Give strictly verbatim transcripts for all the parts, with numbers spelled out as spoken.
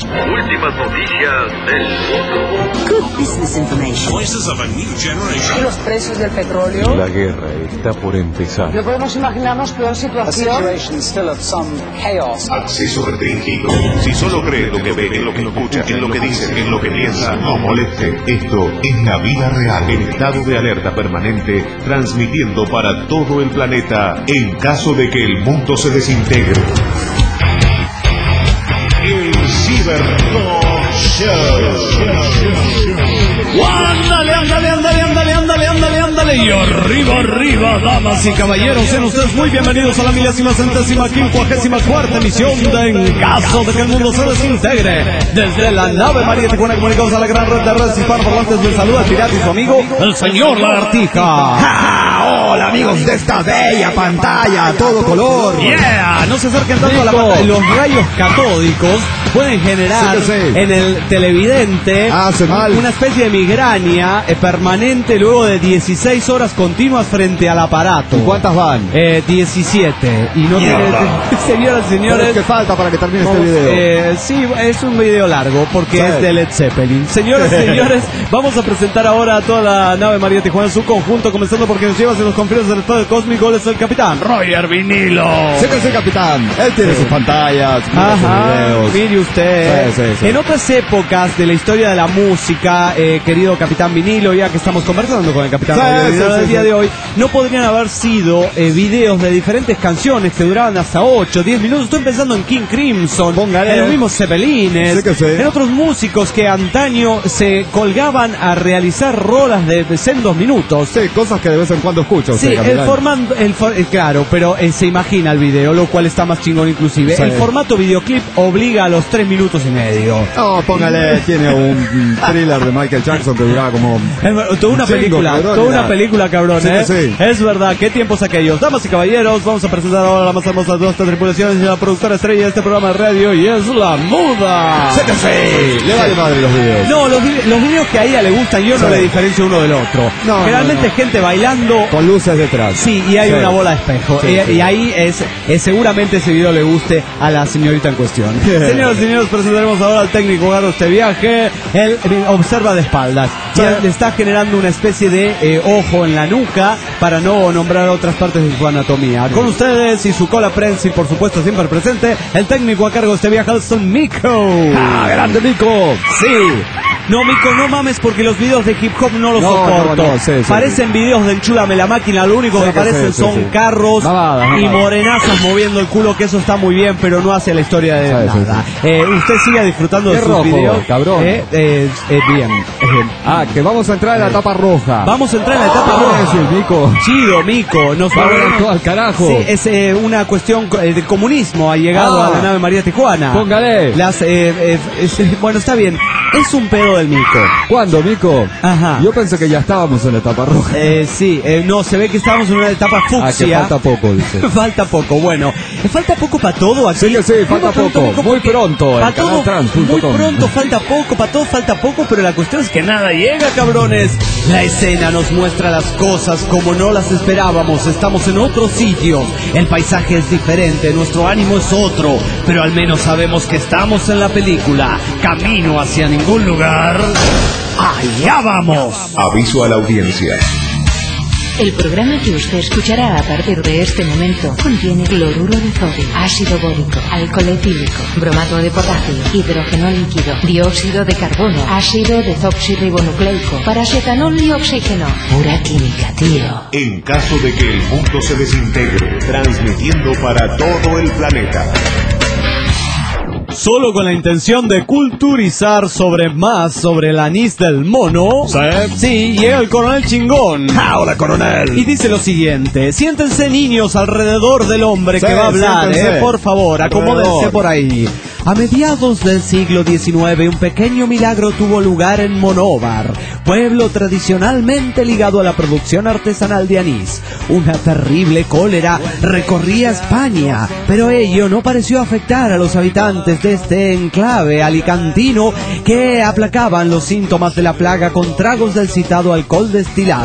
Últimas noticias del mundo. Good business information. Voices of a new generation. ¿Y los precios del petróleo? La guerra está por empezar. No podemos imaginarnos peor situación. Acceso restringido. Si solo cree lo que ve, en lo que escucha, en lo que dice, en lo que piensa, no moleste. Esto es la vida real. En estado de alerta permanente, transmitiendo para todo el planeta en caso de que el mundo se desintegre. El Cibertalk Show. Ándale, ándale, ándale, ándale, ándale, ándale, ándale. Y arriba, arriba, damas y caballeros, sean ustedes muy bienvenidos a la milésima centésima quincuagésima cuarta emisión de En Caso de que el Mundo se Desintegre. Desde la nave María Tijuana comunicados a la gran red de redes hispanoparlantes, les saluda el pirata y su amigo, el señor Lagartija. ¡Ja! Hola amigos de esta bella pantalla a todo color. Yeah, no se acerquen tanto a la pantalla. Los rayos catódicos pueden generar sí, sí. en el televidente Hace mal. una especie de migraña eh, permanente luego de dieciséis horas continuas frente al aparato. ¿Y cuántas van? Eh, diecisiete. Y no tiene... Señoras y señores... ¿Qué falta para que termine vamos, este video? Eh, sí, es un video largo porque sí. es de Led Zeppelin. Señoras y señores, vamos a presentar ahora a toda la nave María Tijuana en su conjunto, comenzando porque nos lleva hacia los confines del estado cósmico. Él es el capitán Roger Vinilo. Sé que es el capitán. Él tiene sí. sus pantallas, Ajá, sus videos. mire usted. Sí, sí, sí. En otras épocas de la historia de la música, eh, querido capitán Vinilo, ya que estamos conversando con el capitán sí, Roger Vinilo sí, el sí, día sí. de hoy, no podrían haber sido eh, videos de diferentes canciones que duraban hasta ocho, diez minutos. Estoy pensando en King Crimson, Póngale. en los mismos Zeppelines, Sí que sí. en otros músicos que antaño se colgaban a realizar rolas de, de sendos minutos. Sí, cosas que de vez en cuando escucho. Sí, usted, el capitán. formato, el for- eh, claro, pero eh, se imagina el video, lo cual está más chingón inclusive. Sí. El formato videoclip obliga a los tres minutos y medio. No, póngale, tiene un thriller de Michael Jackson que duraba como... Es ver- toda una Chingo, película, cabrón, toda mira. una película, cabrón, Sí, ¿eh? sí. Es verdad, qué tiempos aquellos. Damas y caballeros, vamos a presentar ahora la más hermosa de estas tripulaciones y la productora estrella de este programa de radio, y es La Muda. Sé que sí. Le vale madre los videos. No, los, vi- los videos que a ella le gustan, yo no Sí. le diferencio uno del otro. No, Generalmente no, no. gente bailando. Con luces detrás. Sí, y hay Sí. una bola de espejo. Sí, y, sí. y ahí es, es seguramente ese video le guste a la señorita en cuestión. Señoras y señores, presentaremos ahora al técnico Garo este viaje. Él eh, observa de espaldas. Sí. Ya le está generando una especie de eh, ojo en la nuca para no nombrar otras partes de su anatomía. Con ustedes y su cola prensil, por supuesto, siempre presente, el técnico a cargo de este viaje, Alson Mico. ¡Ah, grande Mico! Sí. No, Mico, no mames porque los videos de hip hop no los No, soporto. no, no, sí, sí, Parecen videos de Enchúdame la máquina, lo único Sí, que que aparecen sí, sí, son sí. carros Mamadas, y mamadas. morenazas moviendo el culo, que eso está muy bien, pero no hace la historia de Sí, sí, nada. Eh, usted sigue disfrutando de Qué sus rojo, videos. cabrón. Eh, eh, eh, bien. Eh, Ah, que vamos a entrar en la etapa roja. Vamos a entrar en la etapa ¿Qué roja. quiere decir, Mico? Chido, Mico. Nos Va a va ver todo al carajo. Sí, es eh, una cuestión eh, de comunismo. Ha llegado Ah. a la nave María Tijuana. Póngale. Las, eh, eh, es- bueno, está bien. Es un pedo del Mico. ¿Cuándo, Mico? Ajá. Yo pensé que ya estábamos en la etapa roja. Eh, sí, eh, no, se ve que estamos en una etapa Ah, que fucsia. falta poco, dice. Falta poco, bueno. eh, Falta poco para todo aquí. Sí que sí, falta Digo poco, muy porque pronto, en pa' todo, canaltrans punto muy com. pronto, falta poco, para todo falta poco, pero la cuestión es que nada llega, cabrones. La escena nos muestra las cosas como no las esperábamos. Estamos en otro sitio. El paisaje es diferente, nuestro ánimo es otro, pero al menos sabemos que estamos en la película. Camino hacia ningún lugar. ¡Allá vamos! Aviso a la audiencia. El programa que usted escuchará a partir de este momento contiene cloruro de sodio, ácido bórico, alcohol etílico, bromato de potasio, hidrógeno líquido, dióxido de carbono, ácido desoxirribonucleico, paracetanol y oxígeno. Pura química, tío. En caso de que el mundo se desintegre, transmitiendo para todo el planeta. Solo con la intención de culturizar sobre más sobre el anís del mono. ¿Sí? Sí, llega el coronel chingón. ¡Ah, hola, coronel! Y dice lo siguiente: siéntense niños alrededor del hombre Sí, que va a hablar, siéntense. eh, por favor, acomódense Alrededor. por ahí. A mediados del siglo diecinueve, un pequeño milagro tuvo lugar en Monóvar, pueblo tradicionalmente ligado a la producción artesanal de anís. Una terrible cólera recorría España, pero ello no pareció afectar a los habitantes de este enclave alicantino, que aplacaban los síntomas de la plaga con tragos del citado alcohol destilado.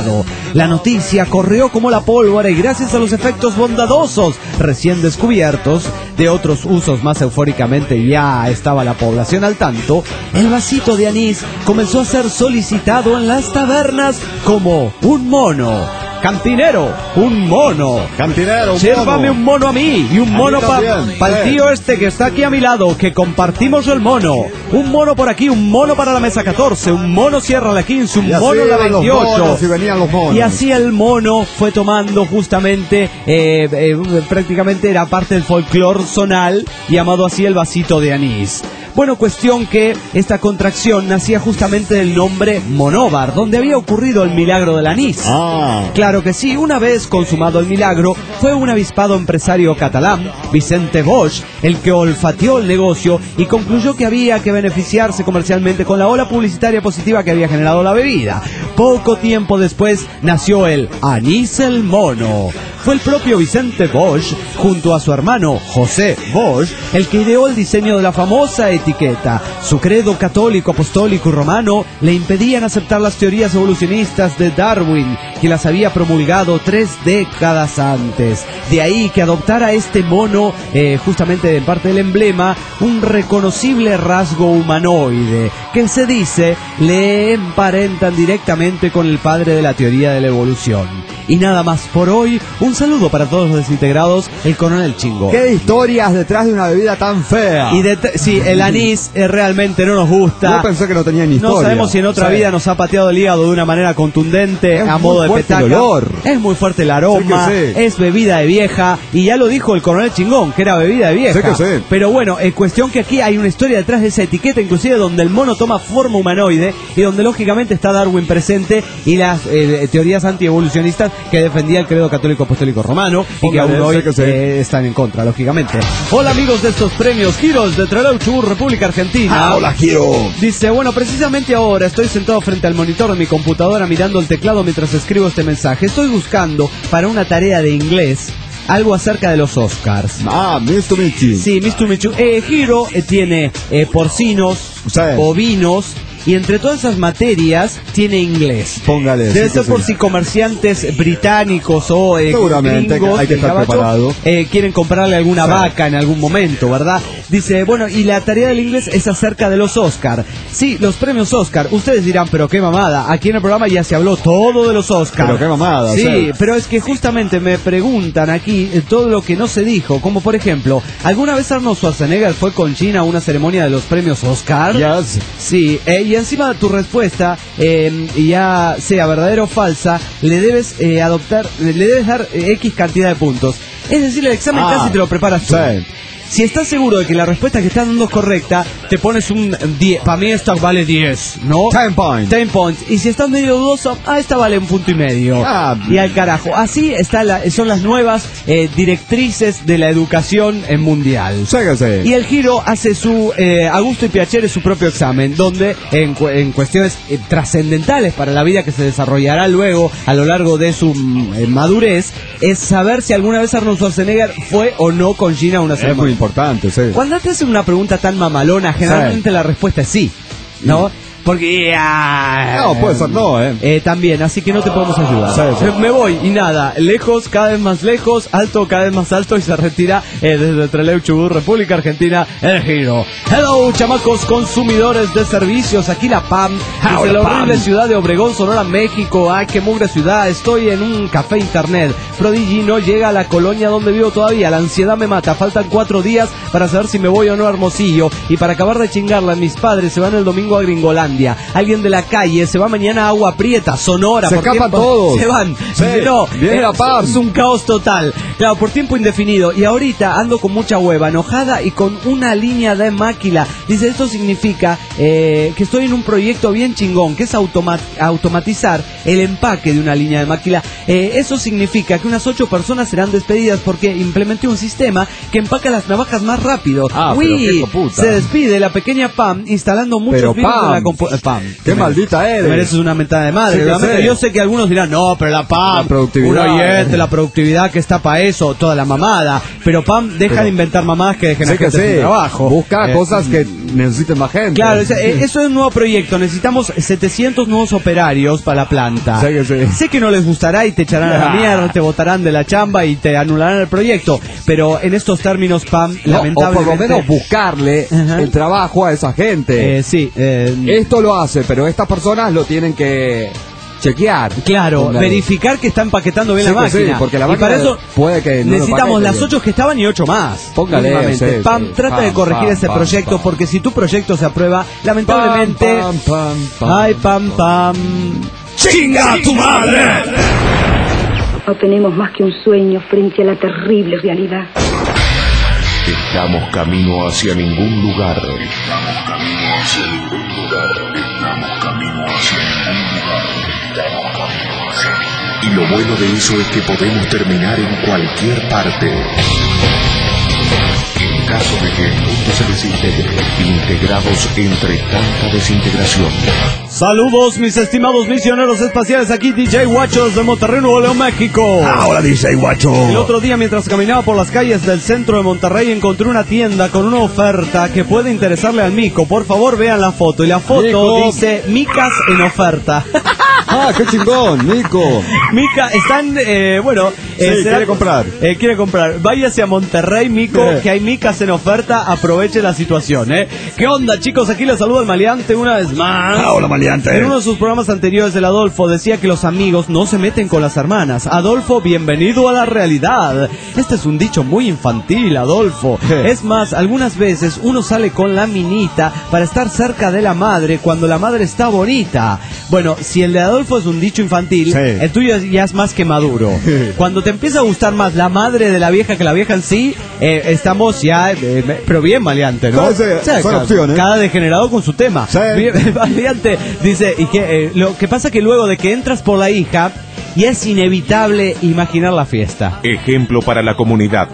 La noticia corrió como la pólvora y gracias a los efectos bondadosos recién descubiertos de otros usos más eufóricamente ya estaba la población al tanto, el vasito de anís comenzó a ser solicitado en las tabernas como un mono. Cantinero, un mono. Cantinero, un Sírvame mono. un mono a mí y un A mono mí para también, pa el sí. tío este que está aquí a mi lado, que compartimos el mono. Un mono por aquí, un mono para la mesa catorce, un mono cierra la quince, un Y así mono la iban los veintiocho. monos y venían los monos. Y así el mono fue tomando justamente, eh, eh, prácticamente era parte del folclore zonal, llamado así el vasito de anís. Bueno, cuestión que esta contracción nacía justamente del nombre Monóvar, donde había ocurrido el milagro del anís. Ah. Claro que sí, una vez consumado el milagro, fue un avispado empresario catalán, Vicente Bosch, el que olfateó el negocio y concluyó que había que beneficiarse comercialmente con la ola publicitaria positiva que había generado la bebida. Poco tiempo después nació el Anís el Mono. Fue el propio Vicente Bosch, junto a su hermano José Bosch, el que ideó el diseño de la famosa etiqueta. Su credo católico, apostólico y romano le impedían aceptar las teorías evolucionistas de Darwin, que las había promulgado tres décadas antes. De ahí que adoptara este mono, eh, justamente en parte del emblema, un reconocible rasgo humanoide, que se dice le emparentan directamente con el padre de la teoría de la evolución. Y nada más por hoy, un saludo para todos los desintegrados, el Coronel Chingo. ¿Qué historias detrás de una bebida tan fea? Y de sí, el anís eh, realmente no nos gusta. Yo pensé que no tenía ni historia. No sabemos si en otra Sí. vida nos ha pateado el hígado de una manera contundente, Es a muy modo de fuerte petaca. el olor. Es muy fuerte el aroma, Sí que sí. es bebida de vieja, y ya lo dijo el Coronel Chingón, que era bebida de vieja. Sí que sí. Pero bueno, en cuestión que aquí hay una historia detrás de esa etiqueta, inclusive donde el mono toma forma humanoide, y donde lógicamente está Darwin presente, y las eh, teorías antievolucionistas que defendía el credo católico apostólico romano, y que Póngale, aún hoy sí que sí. eh, están en contra, lógicamente. Hola amigos de estos premios Giros de Trelew Chubut, República Argentina. Ah, hola, Giro. Dice, bueno, precisamente ahora estoy sentado frente al monitor de mi computadora mirando el teclado mientras escribo este mensaje. Estoy buscando para una tarea de inglés algo acerca de los Oscars. Ah, mister Michi. Sí, mister Michu. Eh, Giro eh, tiene eh, porcinos, Sí. bovinos, y entre todas esas materias tiene inglés. Póngale. Debe sí ser que por sí. si comerciantes británicos o eh, Seguramente gringos hay que de estar gabacho, preparado. eh, quieren comprarle alguna Sí. vaca en algún momento, ¿verdad? Dice, bueno, y la tarea del inglés es acerca de los Oscar. Sí, los premios Oscar. Ustedes dirán, pero qué mamada. Aquí en el programa ya se habló todo de los Oscar. Pero qué mamada, Sí, o sea. pero es que justamente me preguntan aquí eh, todo lo que no se dijo. Como por ejemplo, ¿alguna vez Arnold Schwarzenegger fue con China a una ceremonia de los premios Oscar? Yes. Sí, eh, y encima de tu respuesta, eh, ya sea verdadera o falsa, le debes eh, adoptar, le debes dar eh, X cantidad de puntos. Es decir, el examen Ah, casi te lo preparas tú. sí. Si estás seguro de que la respuesta que estás dando es correcta, te pones un diez. Para mí esta vale diez, ¿no? Ten points. ten points. Y si estás medio dudoso, ah, esta vale un punto y medio. Ah. Y al carajo. Así está la, son las nuevas eh, directrices de la educación eh, mundial. Ségase. Y el Giro hace su, eh, a gusto y piacere, su propio examen, donde en, cu- en cuestiones eh, trascendentales para la vida que se desarrollará luego a lo largo de su mm, eh, madurez, es saber si alguna vez Arnold Schwarzenegger fue o no con Gina a una Es muy ceremonia. importante, sí. Cuando te hacen una pregunta tan mamalona, generalmente Sí. la respuesta es sí, ¿no? Porque... ah, No, puede ser no, ¿eh? eh, también, así que no te podemos ayudar. Sí, sí. Eh, Me voy y nada, lejos, cada vez más lejos, alto, cada vez más alto, y se retira eh, desde Trelew Chubut, República Argentina, el Giro. Hello, chamacos consumidores de servicios, aquí la P A M, desde Hola, la horrible Pam. ciudad de Obregón, Sonora, México. Ay, qué mugre ciudad, estoy en un café internet. Prodigy no llega a la colonia donde vivo todavía, la ansiedad me mata, faltan cuatro días para saber si me voy o no a Hermosillo, y para acabar de chingarla, mis padres se van el domingo a Gringolandia. Alguien de la calle se va mañana a Agua Prieta, Sonora. Se por escapan tiempo- todos. Se van. Sí, Dice, no, viene la es, P A M. es un caos total. Claro, por tiempo indefinido. Y ahorita ando con mucha hueva, enojada y con una línea de máquila. Dice, esto significa eh, que estoy en un proyecto bien chingón, que es automa- automatizar el empaque de una línea de máquila. Eh, eso significa que unas ocho personas serán despedidas porque implementé un sistema que empaca las navajas más rápido. Ah, pero Uy, qué hijo puta. se despide la pequeña P A M instalando muchos Pero virus en la P A M. compu- eh, P A M. Qué maldita eres. Te mereces una mentada de madre. Sí que realmente. sé. Yo sé que algunos dirán, no, pero la P A M, La productividad. un oyente, la productividad que está para eso, toda la mamada. Pero Pam, deja Pero, de inventar mamadas que dejen a sé que gente sí. sin trabajo. Busca Eh, cosas que necesiten más gente. Claro, eso, eh, eso es un nuevo proyecto. Necesitamos setecientos nuevos operarios para la planta. Sé que sí. Sé que no les gustará y te echarán a la mierda, te botarán de la chamba y te anularán el proyecto. Pero en estos términos, Pam, No, lamentablemente... o por lo menos buscarle Ajá. el trabajo a esa gente. Eh, sí. Eh, Esto lo hace, pero estas personas lo tienen que chequear. Claro, Póngale. verificar que está empaquetando bien Sí, la que sí, máquina. porque la y máquina para eso puede que no lo necesitamos empaquete las bien. ocho que estaban y ocho más. Póngale, mínimamente. sí, Pam, sí. trata Pam, de corregir pam, ese pam, proyecto, pam. porque si tu proyecto se aprueba, lamentablemente... Pam, pam, pam, Ay, pam, pam... ¡Chinga tu madre! No tenemos más que un sueño frente a la terrible realidad. Estamos camino hacia ningún lugar. Estamos camino hacia ningún lugar. Estamos camino hacia ningún lugar. Estamos camino hacia... Y lo bueno de eso es que podemos terminar en cualquier parte. En caso de que el mundo se desintegre, integrados entre tanta desintegración. Saludos, mis estimados misioneros espaciales, aquí D J Guachos de Monterrey, Nuevo León, México. Ahora dice guacho. El otro día, mientras caminaba por las calles del centro de Monterrey, encontré una tienda con una oferta que puede interesarle al mico. Por favor, vean la foto. Y la foto Mico. dice micas en oferta. Ah, qué chingón, Nico. Mica, están, eh, bueno... Sí, quiere comprar. Eh, quiere comprar. Váyase a Monterrey, Mico, Sí. que hay micas en oferta. Aproveche la situación, ¿eh? ¿Qué onda, chicos? Aquí les saluda el maleante una vez más. Ah, hola, maleante. En uno de sus programas anteriores, el Adolfo decía que los amigos no se meten con las hermanas. Adolfo, bienvenido a la realidad. Este es un dicho muy infantil, Adolfo. Es más, algunas veces uno sale con la minita para estar cerca de la madre cuando la madre está bonita. Bueno, si el de Adolfo es un dicho infantil, Sí. el tuyo ya es más que maduro. Cuando te empieza a gustar más la madre de la vieja que la vieja en sí, eh, estamos ya, eh, pero bien maleante, ¿no? Sí, sí, son cada, opciones. cada degenerado con su tema. Sí. Bien, maleante dice, y que eh, lo que pasa que luego de que entras por la hija, y es inevitable imaginar la fiesta. Ejemplo para la comunidad.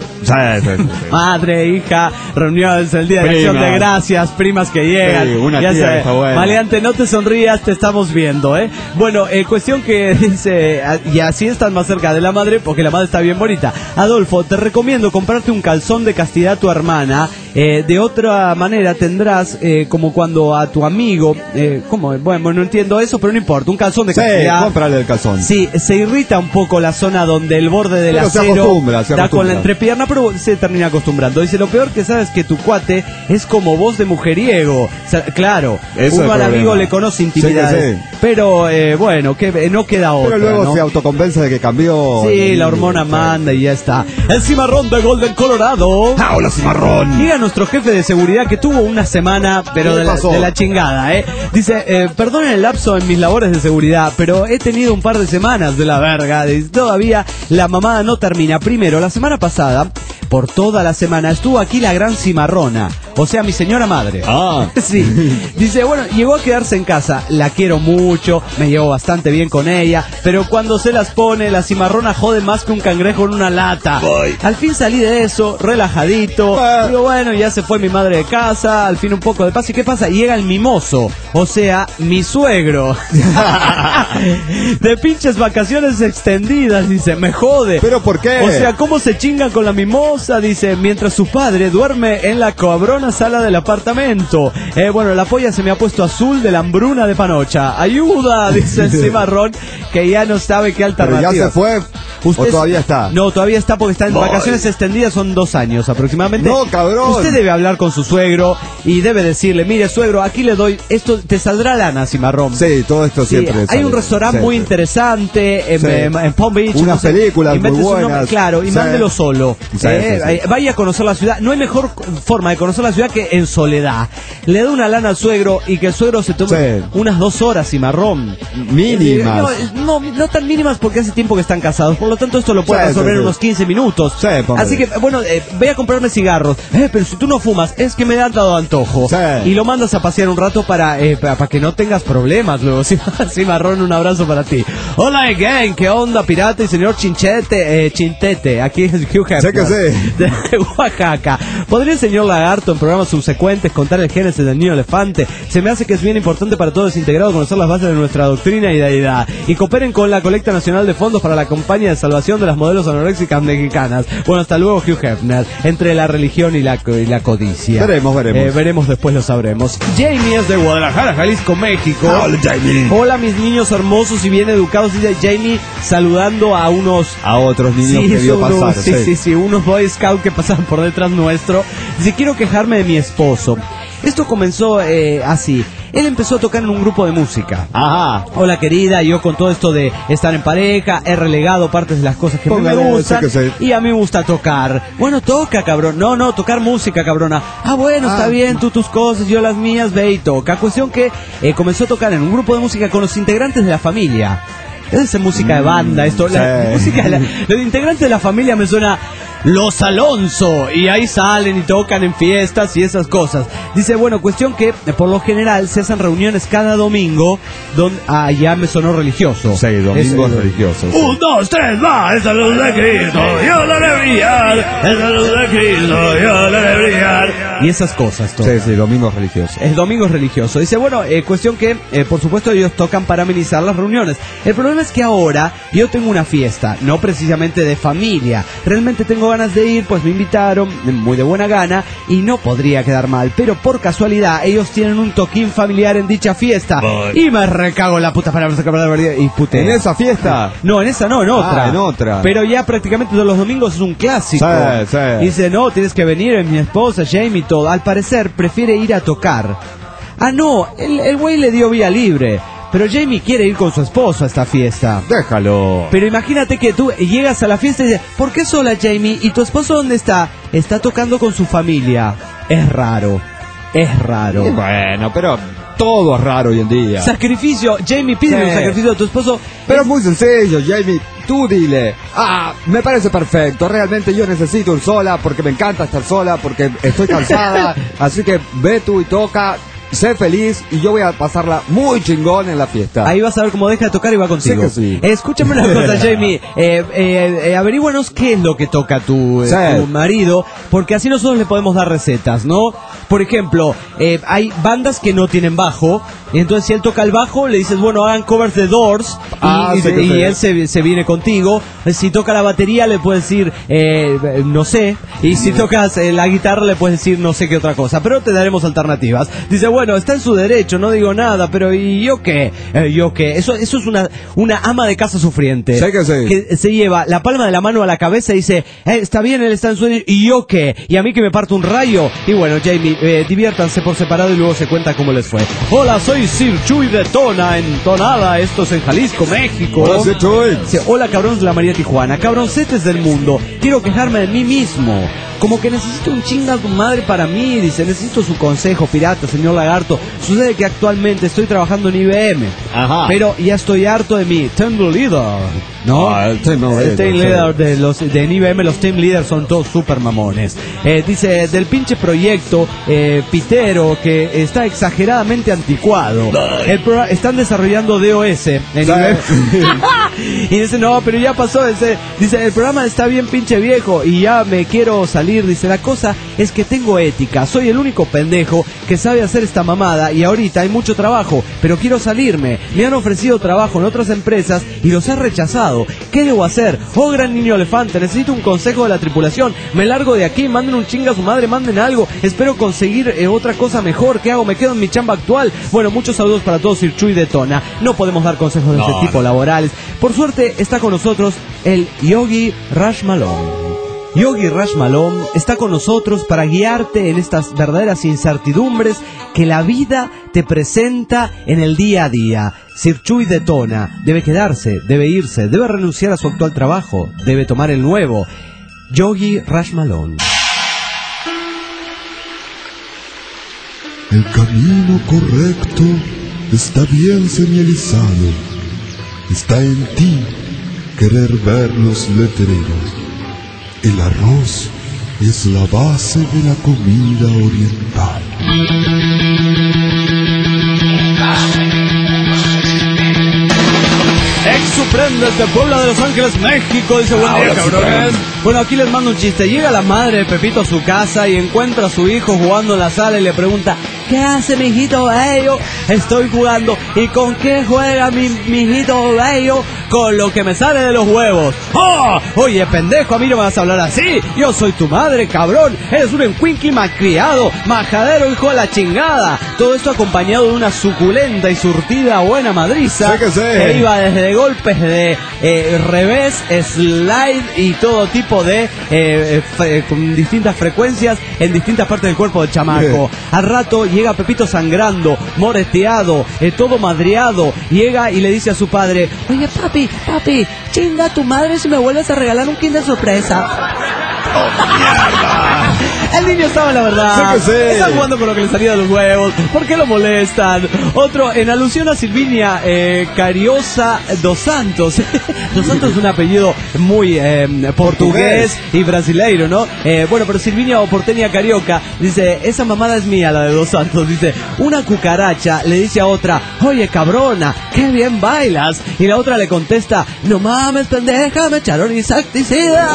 Madre, hija, reuniones el día de Primas. acción de gracias, primas que llegan. Sí, una ya tía sé. que está buena. Maleante, no te sonrías, te estamos viendo, ¿eh? Bueno, eh, cuestión que dice, ah, y así estás más cerca de la madre, porque la madre está bien bonita. Adolfo, te recomiendo comprarte un calzón de castidad a tu hermana. Eh, de otra manera tendrás, eh, como cuando a tu amigo, eh, ¿cómo? Bueno, no entiendo eso, pero no importa, un calzón de Sí, castidad. cómprale el calzón. Sí, se irrita un poco la zona donde el borde del Pero se acero acostumbra, se da con acostumbra. la entrepierna, pero se termina acostumbrando. Dice, lo peor que sabes que tu cuate es como voz de mujeriego. O sea, claro, Eso uno es al el amigo problema. le conoce Sí que intimidades. sí. Pero eh, bueno, que eh, no queda otra. Pero luego ¿no? se autoconvence de que cambió. Sí, el- la hormona manda y ya está. El cimarrón de Golden Colorado. Ah, hola, cimarrón. Llega nuestro jefe de seguridad que tuvo una semana, pero ¿Qué de la, pasó? de la chingada, ¿eh? Dice, eh, perdonen el lapso en mis labores de seguridad, pero he tenido un par de semanas de la verga. Dice, todavía la mamada no termina. Primero, la semana pasada, por toda la semana, estuvo aquí la gran cimarrona, o sea, mi señora madre. Ah. Sí. Dice, bueno, llegó a quedarse en casa. La quiero mucho, me llevo bastante bien con ella, pero cuando se las pone, la cimarrona jode más que un cangrejo en una lata. Ay. Al fin salí de eso, relajadito. Ah. Digo, bueno, ya se fue mi madre de casa, al fin un poco de paz. ¿Y qué pasa? Llega el mimoso, o sea, mi suegro. De pinches vacaciones extendidas, dice, me jode. ¿Pero por qué? O sea, ¿cómo se chingan con la mimosa? Dice, mientras su padre duerme en la cabrona sala del apartamento. Eh, bueno, la polla se me ha puesto azul de la hambruna de panocha. Ayuda, dice el cimarrón, que ya no sabe qué Pero alternativa. ya se fue. ¿O todavía está? No, todavía está porque está en Voy. vacaciones extendidas, son dos años aproximadamente. No, cabrón. Usted debe hablar con su suegro y debe decirle, mire, suegro, aquí le doy, esto te saldrá lana, cimarrón. Sí, todo esto Sí, siempre. hay sale. un restaurante Sí, muy sí. interesante en, Sí. en- en Palm Beach. Unas no sé, películas muy invente su nombre, buenas. claro, y Sí. mándelo solo. Sí, Eh, sí, sí. eh, Vaya a conocer la ciudad. No hay mejor forma de conocer la ciudad que en soledad. Le da una lana al suegro y que el suegro se tome Sí. unas dos horas, cimarrón. Mínimas. Eh, No, no, no tan mínimas porque hace tiempo que están casados. Por lo tanto, esto lo puede Sí, resolver sí, en sí. unos quince minutos. Sí, póngale. Así que, bueno, eh, ve a comprarme cigarros. Eh, pero si tú no fumas, es que me han dado antojo. Sí. Y lo mandas a pasear un rato para, eh, para, para que no tengas problemas luego. Sí, cimarrón, un abrazo para ti. Hola, gang, ¿qué onda, pirata y señor Chinchete? Eh, Chintete, aquí es Hugh Hefner. Sé que sí. De Oaxaca. ¿Podría el señor Lagarto en programas subsecuentes contar el génesis del niño elefante? Se me hace que es bien importante para todos los integrados conocer las bases de nuestra doctrina y deidad. Y cooperen con la colecta nacional de fondos para la campaña de salvación de las modelos anoréxicas mexicanas. Bueno, hasta luego, Hugh Hefner. Entre la religión y la, y la codicia. Veremos, veremos. Eh, veremos, después lo sabremos. Jamie es de Guadalajara, Jalisco, México. Hola, Jamie. Hola, mis niños hermosos y bien educados. Dice Jamie saludando a unos... A otros niños sí, que vio unos, pasar. Sí, sí, sí, sí, unos Boy Scouts que pasaban por detrás nuestro. Dice, quiero quejarme de mi esposo. Esto comenzó eh, así. Él empezó a tocar en un grupo de música. Ajá. Hola, querida, yo con todo esto de estar en pareja, he relegado partes de las cosas que Póngale, me gustan, sí que sí. y a mí me gusta tocar. Bueno, toca, cabrón. No, no, tocar música, cabrona. Ah, bueno, ah. está bien, tú tus cosas, yo las mías, ve y toca. Cuestión que eh, comenzó a tocar en un grupo de música con los integrantes de la familia. Es música de banda, esto. Sí. La, música de la, los integrantes de la familia me suena Los Alonso, y ahí salen y tocan en fiestas y esas cosas. Dice, bueno, cuestión que por lo general se hacen reuniones cada domingo, donde ah, ya me sonó religioso. Sí, domingos es, religiosos. Un, sí. dos, tres, va, es la luz de Cristo, yo la haré brillar, es la luz de Cristo, yo la haré brillar. Y esas cosas, todo. Sí, sí, domingos religiosos. El domingo es religioso. Dice, bueno, eh, cuestión que, eh, por supuesto, ellos tocan para amenizar las reuniones. El problema es que ahora yo tengo una fiesta, no precisamente de familia. Realmente tengo ganas de ir, pues me invitaron, muy de buena gana, y no podría quedar mal. Pero por casualidad, ellos tienen un toquín familiar en dicha fiesta. Boy. Y me recago en la puta palabra y puté. ¿En esa fiesta? No, en esa no, en otra. Ah, en otra. Pero ya prácticamente todos los domingos es un clásico. Sí, sí. Dice, no, tienes que venir, es mi esposa, Jamie, todo. Al parecer, prefiere ir a tocar. Ah, no, el, el güey le dio vía libre. Pero Jamie quiere ir con su esposo a esta fiesta. Déjalo. Pero imagínate que tú llegas a la fiesta y dices, ¿por qué sola, Jamie? ¿Y tu esposo dónde está? Está tocando con su familia. Es raro. Es raro. Y bueno, pero todo es raro hoy en día. Sacrificio. Jamie, pide sí. un sacrificio a tu esposo. Pero es muy sencillo, Jamie. Tú dile, ah, me parece perfecto, realmente yo necesito ir sola porque me encanta estar sola, porque estoy cansada, así que ve tú y toca. Sé feliz y yo voy a pasarla muy chingón en la fiesta. Ahí vas a ver cómo deja de tocar y va contigo. Sí que sí. Eh, escúchame una cosa, Jamie. Eh, eh, eh, averíguanos qué es lo que toca tu, eh, sí. tu marido, porque así nosotros le podemos dar recetas, ¿no? Por ejemplo, eh, hay bandas que no tienen bajo, y entonces si él toca el bajo, le dices, bueno, hagan covers de Doors, ah, y, sí y, y él se, se viene contigo. Si toca la batería, le puedes decir, eh, no sé, y si tocas eh, la guitarra, le puedes decir no sé qué otra cosa, pero te daremos alternativas. Dice, bueno, está en su derecho, no digo nada, pero ¿y yo qué? Eh, ¿Yo qué? Eso, eso es una, una ama de casa sufriente. Sí que sí. Que se lleva la palma de la mano a la cabeza y dice, eh, está bien, él está en su derecho, ¿y yo qué? ¿Y a mí que me parto un rayo? Y bueno, Jamie, eh, diviértanse por separado y luego se cuenta cómo les fue. Hola, soy Sir Chuy de Tona, en Tonada, esto es en Jalisco, México. Hola, Sir Chuy. Dice, hola, cabrones de la María Tijuana, cabroncetes del mundo, quiero quejarme de mí mismo. Como que necesito un chinga tu madre para mí, dice, necesito su consejo, pirata, señor Lagarto. Sucede que actualmente estoy trabajando en I B M. Ajá. Pero ya estoy harto de mi team leader, ¿no? Ah, el team leader, el team leader de los de I B M, los team leaders son todos super mamones. Eh, dice, del pinche proyecto eh, pitero que está exageradamente anticuado. El pro, están desarrollando D O S en I B M. Y dice, no, pero ya pasó. Dice, dice, el programa está bien pinche viejo y ya me quiero salir. Dice, la cosa es que tengo ética, soy el único pendejo que sabe hacer esta mamada y ahorita hay mucho trabajo, pero quiero salirme. Me han ofrecido trabajo en otras empresas y los he rechazado. ¿Qué debo hacer? Oh, gran niño elefante, necesito un consejo de la tripulación. Me largo de aquí, manden un chinga a su madre, manden algo. Espero conseguir eh, otra cosa mejor. ¿Qué hago? ¿Me quedo en mi chamba actual? Bueno, muchos saludos para todos, Sir Chuy de Tona. No podemos dar consejos de no, este tipo no. laborales. Por suerte está con nosotros el Yogi Rashmalom. Yogi Rashmalom está con nosotros para guiarte en estas verdaderas incertidumbres que la vida te presenta en el día a día. Sir Chuy de Tona debe quedarse, debe irse, debe renunciar a su actual trabajo, debe tomar el nuevo. Yogi Rashmalom. El camino correcto está bien señalizado. Está en ti querer ver los letreros. El arroz es la base de la comida oriental. Ex Supreme de desde Puebla de Los Ángeles, México. Dice, buen día, cabrones. Bueno, aquí les mando un chiste. Llega la madre de Pepito a su casa y encuentra a su hijo jugando en la sala y le pregunta, ¿qué hace, mijito bello? Estoy jugando. ¿Y con qué juega mi mijito bello? Con lo que me sale de los huevos. ¡Oh! Oye, pendejo, a mí no me vas a hablar así. Yo soy tu madre, cabrón. Eres un encuinqui malcriado, majadero, hijo de la chingada. Todo esto acompañado de una suculenta y surtida buena madriza. Sí que sí. Que iba desde golpes de eh, revés, slide y todo tipo de eh, f- con distintas frecuencias en distintas partes del cuerpo del chamaco. Al rato llega Pepito sangrando, moreteado, eh, todo madreado. Llega y le dice a su padre, oye papi, papi, chinga tu madre si me vuelves a regalar un Kinder sorpresa. ¡Oh, mierda! El niño estaba, la verdad, sí que sí. está jugando con lo que le salía de los huevos. ¿Por qué lo molestan? Otro, en alusión a Silvinia eh, Cariosa dos Santos. Dos Santos es un apellido muy eh, portugués y brasileiro, ¿no? Eh, bueno, pero Silvinia o Porteña Carioca dice, esa mamada es mía, la de Dos Santos. Dice, una cucaracha le dice a otra, oye cabrona, qué bien bailas. Y la otra le contesta, no mames pendeja, me echaron insecticida.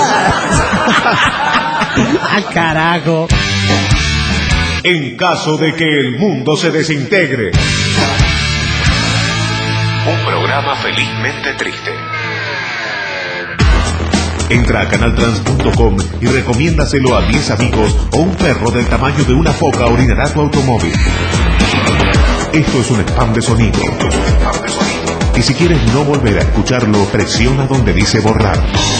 ¡Ah, carajo! En caso de que el mundo se desintegre. Un programa felizmente triste. Entra a canal trans punto com y recomiéndaselo a diez amigos o un perro del tamaño de una foca orinará tu automóvil. Esto es un spam de sonido. Esto es un spam de sonido. Y si quieres no volver a escucharlo, presiona donde dice borrar.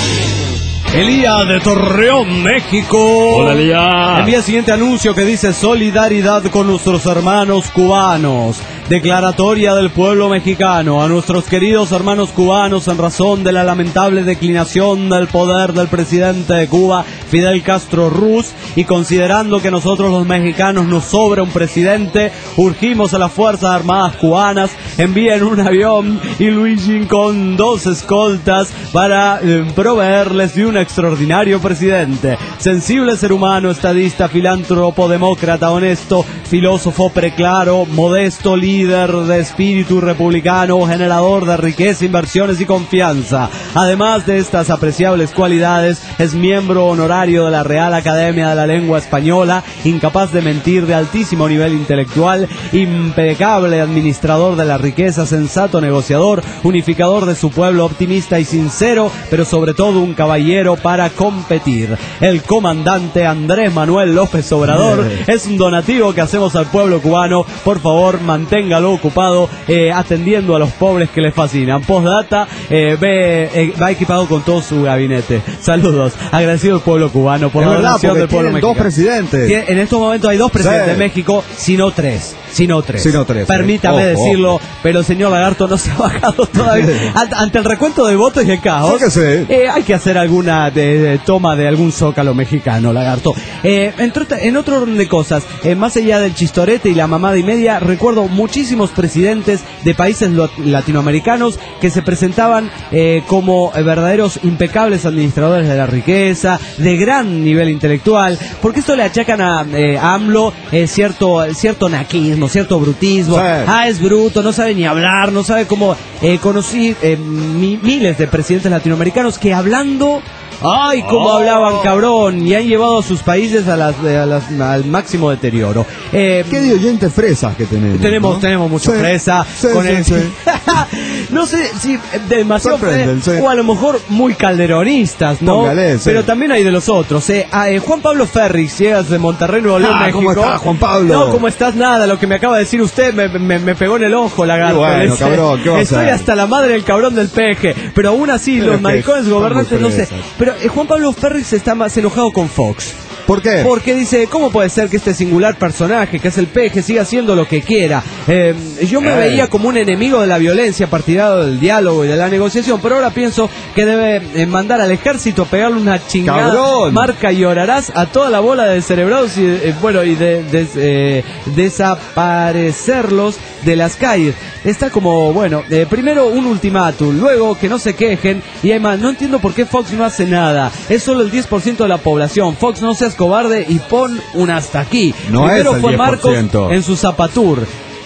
Elías de Torreón, México. Hola, Elías. Envía el siguiente anuncio que dice solidaridad con nuestros hermanos cubanos. Declaratoria del pueblo mexicano a nuestros queridos hermanos cubanos en razón de la lamentable declinación del poder del presidente de Cuba, Fidel Castro Ruz, y considerando que nosotros los mexicanos nos sobra un presidente, urgimos a las Fuerzas Armadas cubanas, envíen un avión y Luigi con dos escoltas para eh, proveerles de un extraordinario presidente, sensible ser humano, estadista, filántropo, demócrata, honesto, filósofo preclaro, modesto, líder de espíritu republicano, generador de riqueza, inversiones y confianza. Además de estas apreciables cualidades, es miembro honorario de la Real Academia de la Lengua Española, incapaz de mentir, de altísimo nivel intelectual, impecable administrador de la riqueza, sensato negociador, unificador de su pueblo, optimista y sincero, pero sobre todo un caballero para competir. El comandante Andrés Manuel López Obrador es un donativo que hacemos al pueblo cubano. Por favor, manténgalo ocupado eh, atendiendo a los pobres que les fascinan. Postdata, eh, ve, eh, va equipado con todo su gabinete. Saludos. Agradecido al pueblo cubano por es la verdad, donación del pueblo mexicano. Dos presidentes. Tien, en estos momentos hay dos presidentes sí. de México, sino tres. Sino tres. Sino tres. Permítame sí. decirlo, oh, oh. pero el señor Lagarto no se ha bajado todavía. Ante, ante el recuento de votos y el caos, sí que sí. eh, hay que hacer alguna de, de toma de algún zócalo mexicano, Lagarto. Eh, en, en otro orden de cosas, eh, más allá del chistorete y la mamada y media, recuerdo muchísimos presidentes de países lo, latinoamericanos que se presentaban eh, como eh, verdaderos impecables administradores de la riqueza, de gran nivel intelectual, porque esto le achacan a, eh, a AMLO eh, cierto, cierto naquismo, cierto brutismo. Sí. Ah, es bruto, no sabe ni hablar, no sabe cómo. Eh, conocí eh, mi, miles de presidentes latinoamericanos que hablando... ¡Ay, cómo oh. hablaban, cabrón! Y han llevado a sus países a las, a las, al máximo deterioro. Eh, ¿Qué de oyentes fresas que tenemos? Tenemos, ¿no? tenemos mucha sí. fresa. Sí, con sí, el... sí. No sé si demasiado Sorprenden, fresa, sí. o a lo mejor muy calderonistas, ¿no? Póngale, sí. Pero también hay de los otros. Eh. Ah, eh, Juan Pablo Ferrix, llegas de Monterrey, Nuevo León, ah, México. ¿Cómo está, Juan Pablo? No, ¿cómo estás? Nada, lo que me acaba de decir usted me, me, me pegó en el ojo, Lagarto. Bueno, cabrón, ¿qué vas a Estoy hacer? hasta la madre del cabrón del peje. Pero aún así, Pero los maricones son gobernantes, muy no sé. fresas. Pero eh, Juan Pablo Ferrix está más enojado con Fox. ¿Por qué? Porque dice, ¿cómo puede ser que este singular personaje, que es el peje, siga haciendo lo que quiera? Eh, yo me Eh. veía como un enemigo de la violencia, partidario del diálogo y de la negociación, pero ahora pienso que debe eh, mandar al ejército a pegarle una chingada, ¡Cabrón! marca y llorarás a toda la bola de cerebrados y, eh, bueno, y de, de eh, desaparecerlos de las calles. Está como, bueno, eh, primero un ultimátum, luego que no se quejen, y además no entiendo por qué Fox no hace nada. Es solo el diez por ciento de la población. Fox, no seas cobarde y pon un hasta aquí. No Primero es el fue diez por ciento. Marcos en su Zapatur.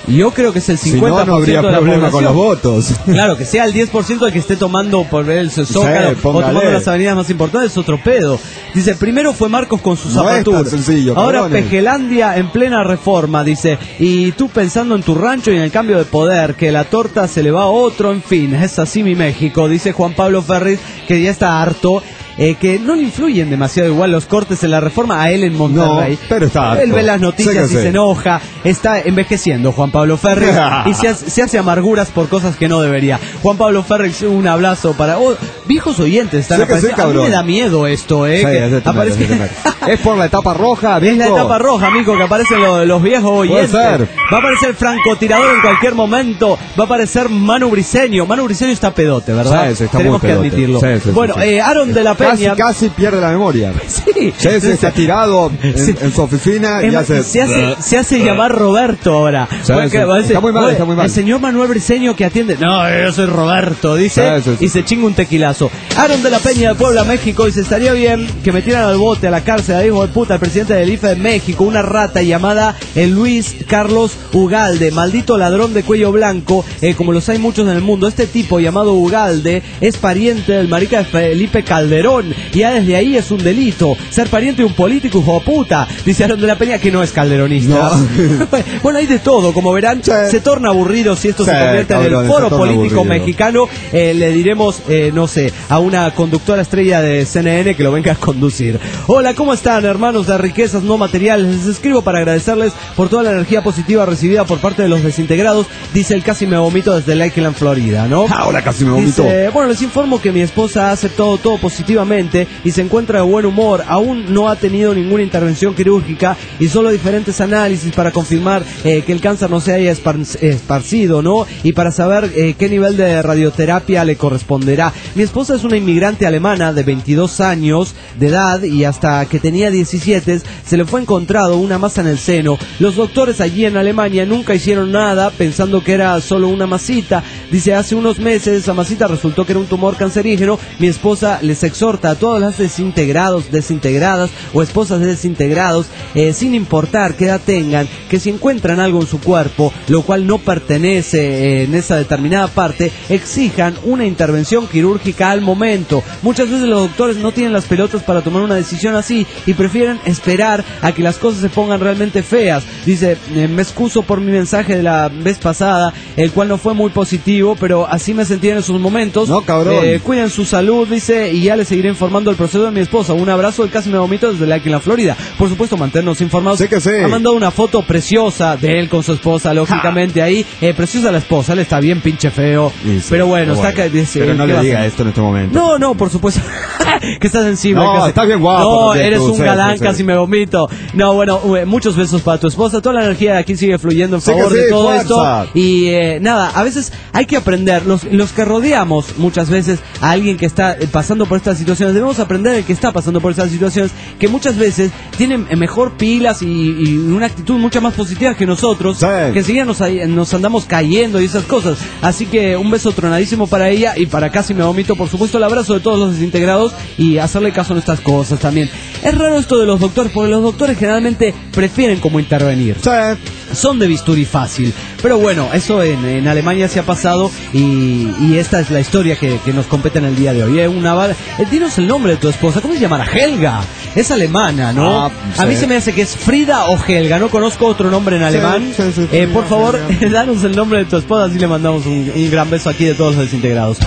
Yo creo que es el cincuenta por ciento si no, no habría de la problema población. con los votos. Claro, que sea el diez por ciento el que esté tomando por el Zócalo Sí, o tomando póngale. las avenidas más importantes, es otro pedo. Dice, primero fue Marcos con su No es Zapatur. tan sencillo, Ahora cabrones. Pejelandia en plena reforma, dice. Y tú pensando en tu rancho y en el cambio de poder, que la torta se le va a otro, en fin, es así mi México, dice Juan Pablo Ferris, que ya está harto. Eh, que no le influyen demasiado igual los cortes en la reforma a él en Monterrey. No, pero está harto. Él ve las noticias y Séquese. se enoja. Está envejeciendo Juan Pablo Ferris y se hace, se hace amarguras por cosas que no debería. Juan Pablo Ferris, un abrazo para... Oh, viejos oyentes están Séquese, apareciendo. A mí cabrón. me da miedo esto, eh. Sí, que es de temer, aparezca- es de temer. Es por la etapa roja, Es viejo. la etapa roja, amigo, que aparecen los, los viejos oyentes. ser. Va a aparecer francotirador en cualquier momento. Va a aparecer Manu Briseño. Manu Briseño está pedote, ¿verdad? Sí, sí, está Tenemos muy que pedote. admitirlo. Sí, sí, sí, bueno, sí. eh, Aaron de la Casi, Peña... casi pierde la memoria. Sí. Sí, sí, está tirado en, Sí. en su oficina y Es- hace... se hace, se hace llamar Roberto ahora. Sí, Porque sí. va a decir, Está muy mal, "Oye, está muy mal". El señor Manuel Briseño que atiende. No, yo soy Roberto, dice. Sí, sí, sí. Y se chinga un tequilazo. Aaron de la Peña de Puebla, México. Dice, estaría bien que metieran al bote, a la cárcel, a hijo de puta, al presidente del I F E de México, una rata llamada eh, Luis Carlos Ugalde. Maldito ladrón de cuello blanco, eh, como los hay muchos en el mundo. Este tipo llamado Ugalde es pariente del marica de Felipe Calderón. Y ya desde ahí es un delito. Ser pariente de un político, hijo de puta. Dice Aaron de la Peña que no es calderonista. No. Bueno, hay de todo, como verán, Sí. se torna aburrido si esto Sí, se convierte en cabrón, el se foro torna político aburrido. mexicano. Eh, le diremos, eh, no sé, a una conductora estrella de C N N que lo venga a conducir. Hola, ¿cómo están, hermanos de riquezas no materiales? Les escribo para agradecerles por toda la energía positiva recibida por parte de los desintegrados. Dice el casi me vomito desde Lakeland, Florida, ¿no? Ahora casi me vomito. Dice, bueno, les informo que mi esposa ha aceptado todo positivamente y se encuentra de buen humor. Aún no ha tenido ninguna intervención quirúrgica y solo diferentes análisis para confirmar eh, que el cáncer no se haya espar- esparcido, ¿no? Y para saber eh, qué nivel de radioterapia le corresponderá. Mi esposa es una inmigrante alemana de veintidós años de edad y hasta que tenía diecisiete se le fue encontrado una masa en el seno. Los doctores allí en Alemania nunca hicieron nada pensando que era solo una masita. Dice, hace unos meses esa masita resultó que era un tumor cancerígeno. Mi esposa les exhorta a todos los desintegrados, desintegradas o esposas de desintegrados, eh, sin importar qué edad tengan, que si encuentran algo en su cuerpo, lo cual no pertenece eh, en esa determinada parte, exijan una intervención quirúrgica al momento. Muchas veces los doctores no tienen las pelotas para tomar una decisión así y prefieren esperar a que las cosas se pongan realmente feas. Dice, eh, me excuso por mi mensaje de la vez pasada, el cual no fue muy positivo, pero así me sentí en esos momentos. No, cabrón. Eh, cuiden su salud, dice, y ya les seguiré informando el proceso de mi esposa. Un abrazo del casi me vomito desde la en la Florida. Por supuesto, mantenernos informados. Sí que sí. Ha mandado una foto preciosa de él con su esposa, lógicamente, ahí. Eh, preciosa la esposa, él está bien pinche feo. Sí, sí, pero bueno, pero está bueno. que dice, Pero no ¿qué le va a diga hacer? esto en este momento. No, no, por supuesto. Que está sensible. No, que está bien guapo, No, porque eres tú, un sí, galán, sí, sí. casi me vomito. No, bueno, eh, muchos besos para tu esposa. Toda la energía de aquí sigue fluyendo en Sí que favor de sí, todo fuerza. esto. Y eh, nada, a veces hay que aprender. Los, los que rodeamos muchas veces a alguien que está eh, pasando por estas situaciones, debemos aprender el que está pasando por estas situaciones, que muchas veces tienen eh, mejor pilas y, y una actitud mucho más positiva que nosotros, Sí. que enseguida nos, nos andamos cayendo y esas cosas. Así que un beso tronadísimo para ella y para casi me vomito, por supuesto, el abrazo de todos los desintegrados y hacerle caso en estas cosas también. Es raro esto de los doctores, porque los doctores generalmente prefieren como intervenir. Sí. Son de bisturí fácil. Pero bueno, eso en, en Alemania se ha pasado y, y esta es la historia que, que nos compete en el día de hoy. ¿eh? Una, val- eh, dinos el nombre de tu esposa. ¿Cómo se llamará? Helga. Es alemana, ¿no? Ah, A sí. mí se me hace que es Frida o Helga. No conozco otro nombre en alemán. sí, sí, Eh, sí, por sí, favor, sí. danos el nombre de tu esposa. Así le mandamos un, un gran beso aquí de todos los desintegrados.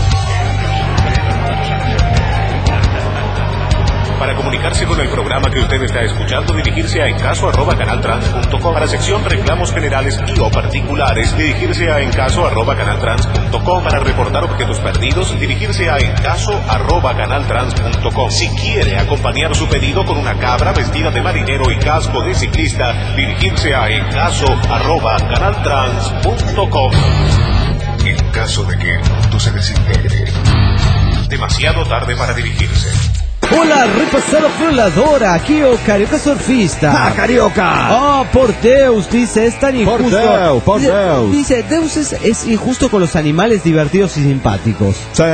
Para comunicarse con el programa que usted está escuchando, dirigirse a encaso arroba canaltrans punto com. Para sección reclamos generales y o particulares, dirigirse a encaso arroba canaltrans punto com. Para reportar objetos perdidos, dirigirse a encaso arroba canaltrans punto com. Si quiere acompañar su pedido con una cabra vestida de marinero y casco de ciclista, dirigirse a encaso arroba canaltrans punto com. En caso de que el mundo se desintegre, Demasiado tarde para dirigirse. Hola, repasada fruladora, aquí o carioca surfista. ¡Ah, carioca! Ah, por Deus, dice, es tan Por injusto. Deus, por dice, Deus. dice, Deus es, es injusto con los animales divertidos y simpáticos. Sí.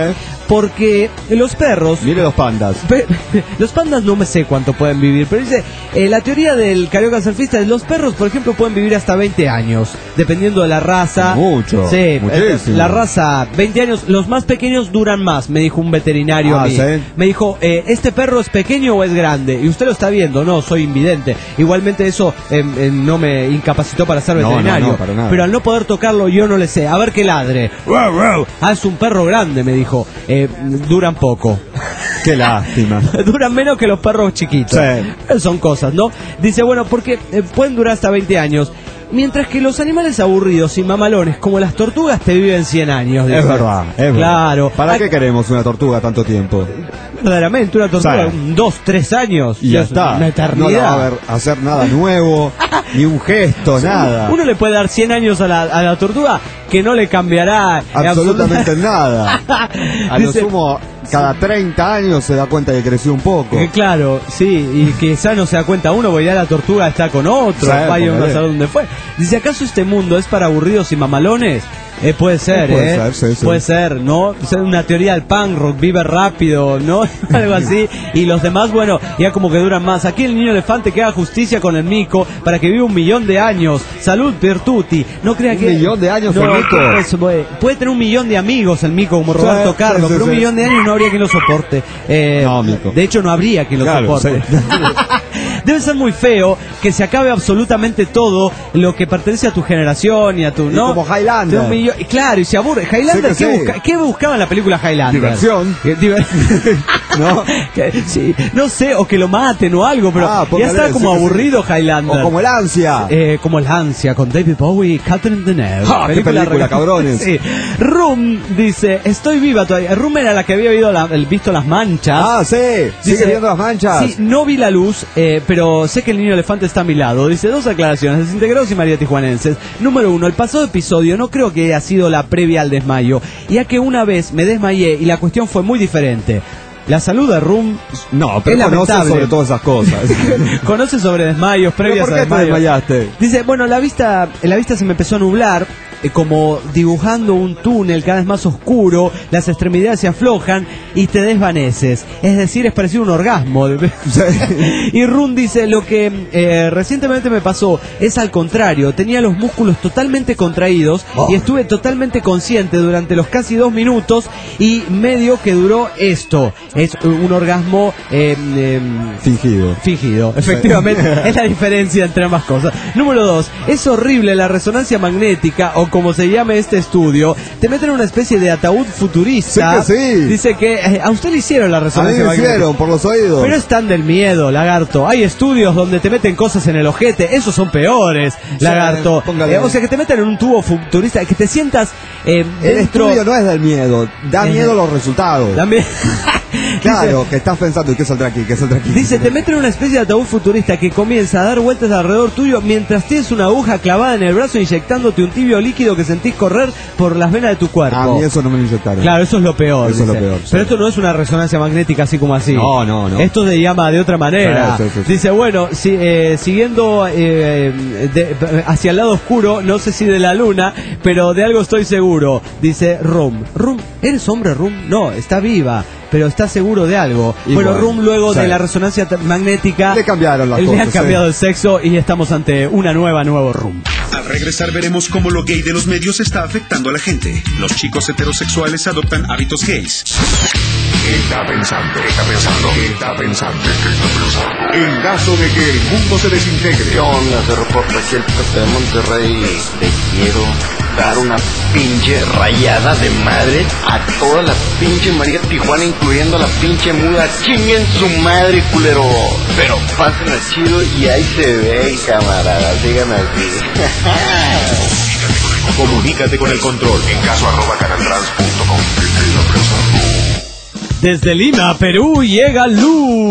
porque los perros... Mire los pandas. Pe- los pandas no me sé cuánto pueden vivir, pero dice, eh, la teoría del carioca surfista es los perros, por ejemplo, pueden vivir hasta veinte años, dependiendo de la raza. Mucho. Sí, eh, muchísimo. la raza, veinte años, los más pequeños duran más, me dijo un veterinario Ah, a mí. ¿sí? Me dijo, eh, ¿este perro es pequeño o es grande? Y usted lo está viendo, no, soy invidente. Igualmente eso eh, eh, no me incapacitó para ser No, veterinario. no, no, para nada. Pero al no poder tocarlo, yo no le sé. A ver qué ladre. Ah, es un perro grande, me dijo. Eh, duran poco. Qué lástima. Duran menos que los perros chiquitos. Sí. Son cosas, ¿no? Dice, bueno, porque eh, pueden durar hasta veinte años. Mientras que los animales aburridos y mamalones, como las tortugas, te viven cien años. Es dice. verdad, es verdad. Claro. ¿Para Hay- qué queremos una tortuga tanto tiempo? Verdaderamente, una tortuga, Sí. un, dos, tres años. Y ya es está. Una eternidad. No le va a ver- hacer nada nuevo, ni un gesto, nada. Uno le puede dar cien años a la, a la tortuga que no le cambiará Absolutamente nada. A lo Dice- sumo, cada treinta años se da cuenta que creció un poco. Que claro, sí, y quizá no se da cuenta uno, porque ya la tortuga está con otro, Sí, vaya uno a póngale. saber dónde fue. Dice, ¿acaso este mundo es para aburridos y mamalones? Eh, puede ser, Eh, puede ¿eh? ser, sí, sí. Puede ser, ¿no? Es una teoría del punk rock, vive rápido, ¿no? Algo así. Y los demás, bueno, ya como que duran más. Aquí el niño elefante que haga justicia con el mico para que viva un millón de años. Salud, Virtuti. No crea ¿Un que... millón de años no, el mico? eso, puede, puede tener un millón de amigos el mico, como Roberto Sí, Carlos, sí, pero sí, un sí. millón de años no habría quien lo soporte. Eh, No, mico. De hecho, no habría quien lo Claro, soporte. sí. Debe ser muy feo que se acabe absolutamente todo lo que pertenece a tu generación y a tu... Y ¿no? como Highlander. De un millón- y claro, y se aburre. Highlander, Sí ¿qué, que sí. busca- ¿qué buscaba en la película Highlander? Diversión. Eh, diver- ¿No? Que- sí, no sé, o que lo maten o algo, pero Ah, ya póngale, está como sí que sí. aburrido Highlander. O como el ansia. Eh, como el ansia con David Bowie y Catherine Deneuve. ¡Ja, qué película, cabrones! Sí. Room dice, estoy viva todavía. Room era la que había visto, la- el- visto las manchas. Ah, sí. Sigue Dice, viendo las manchas. Sí, no vi la luz, eh, pero sé que el niño elefante está a mi lado. Dice dos aclaraciones, desintegrados y María Tijuanenses. Número uno, el pasado episodio no creo que haya sido la previa al desmayo, ya que una vez me desmayé y la cuestión fue muy diferente. La salud de Room No, pero es conoce lamentable. sobre todas esas cosas. Conoce sobre desmayos, ¿Pero previas por a qué te desmayos. desmayaste? Dice, bueno, la vista, la vista se me empezó a nublar, eh, como dibujando un túnel cada vez más oscuro, las extremidades se aflojan y te desvaneces. Es decir, es parecido a un orgasmo. Y Run dice, lo que eh, recientemente me pasó es al contrario, tenía los músculos totalmente contraídos Oh. y estuve totalmente consciente durante los casi dos minutos y medio que duró esto. Es un orgasmo eh, eh, Fingido. fingido, efectivamente, es la diferencia entre ambas cosas. Número dos, es horrible la resonancia magnética, o como se llame este estudio, te meten en una especie de ataúd futurista. Sí que sí. Dice que eh, a usted le hicieron la A mí resonancia me magnética. hicieron por los oídos. Pero están del miedo, lagarto. Hay estudios donde te meten cosas en el ojete, esos son peores, lagarto. póngale. Eh, o sea, que te meten en un tubo futurista, que te sientas eh, El dentro... estudio no es del miedo, da Eh, miedo los resultados. También... Claro, que estás pensando, ¿y qué saldrá aquí? ¿Qué saldrá aquí? Dice, te meten en una especie de ataúd futurista que comienza a dar vueltas alrededor tuyo mientras tienes una aguja clavada en el brazo inyectándote un tibio líquido que sentís correr por las venas de tu cuerpo. A mí eso no me lo inyectaron. Claro, eso es lo peor. Eso es lo dice. peor, sí. Pero esto no es una resonancia magnética así como así. No, no, no. Esto se llama de otra manera. Sí, sí, sí, sí. Dice, bueno, si, eh, siguiendo eh, de- hacia el lado oscuro, no sé si de la luna, pero de algo estoy seguro. Dice Rum. Rum, ¿eres hombre, Rum? No, está viva, pero está seguro de algo. Igual, bueno, Rum luego sí. de la resonancia t- magnética Le cambiaron las le cosas, han cambiado sí. el sexo y estamos ante una nueva, nuevo Rum. Al regresar veremos cómo lo gay de los medios está afectando a la gente. Los chicos heterosexuales adoptan hábitos gays. ¿Qué está pensando? ¿Qué está pensando? ¿Qué está pensando? ¿Qué está pensando? En caso de que el mundo se desintegre. ¿Qué onda? Se reporta aquí el Pepe de Monterrey. Te quiero dar una pinche rayada de madre a toda la pinche María Tijuana, incluyendo a la pinche muda. Chinguen su madre, culero. Pero pasen al chido y ahí se ven, camaradas. Digan así. Comunícate con el control en caso arroba canaltrans punto com. Desde Lima, Perú, llega Luz.